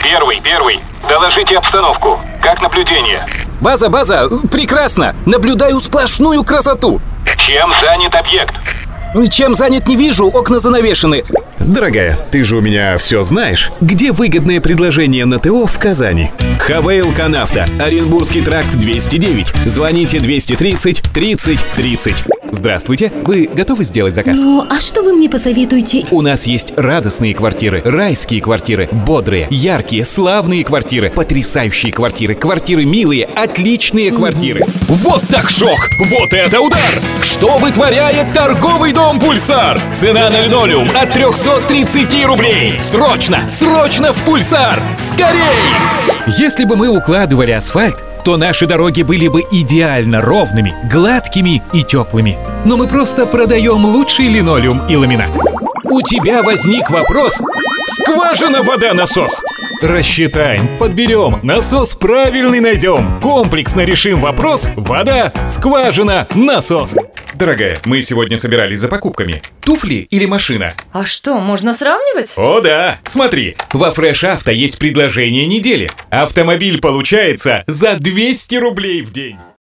Первый. Доложите обстановку. Как наблюдение? База, прекрасно! Наблюдаю сплошную красоту! Чем занят объект? Чем занят, не вижу, окна занавешены. Дорогая, ты же у меня все знаешь. Где выгодное предложение на ТО в Казани? Хавейл Канавто, Оренбургский тракт 209. Звоните 230 30 30. Здравствуйте, вы готовы сделать заказ? Ну, а что вы мне посоветуете? У нас есть радостные квартиры, райские квартиры, бодрые, яркие, славные квартиры, потрясающие квартиры, квартиры милые, отличные квартиры. Вот так шок! Вот это удар! Что вытворяет торговый дом «Пульсар»? Цена на линолеум от 330 рублей! Срочно в «Пульсар»! Скорей! Если бы мы укладывали асфальт, то наши дороги были бы идеально ровными, гладкими и теплыми. Но мы просто продаем лучший линолеум и ламинат. У тебя возник вопрос? Скважина, вода, насос. Рассчитаем, подберем, насос правильный найдем. Комплексно решим вопрос: вода, скважина, насос. Дорогая, мы сегодня собирались за покупками. Туфли или машина? А что, можно сравнивать? О да! Смотри, во Fresh Auto есть предложение недели. Автомобиль получается за 200 рублей в день.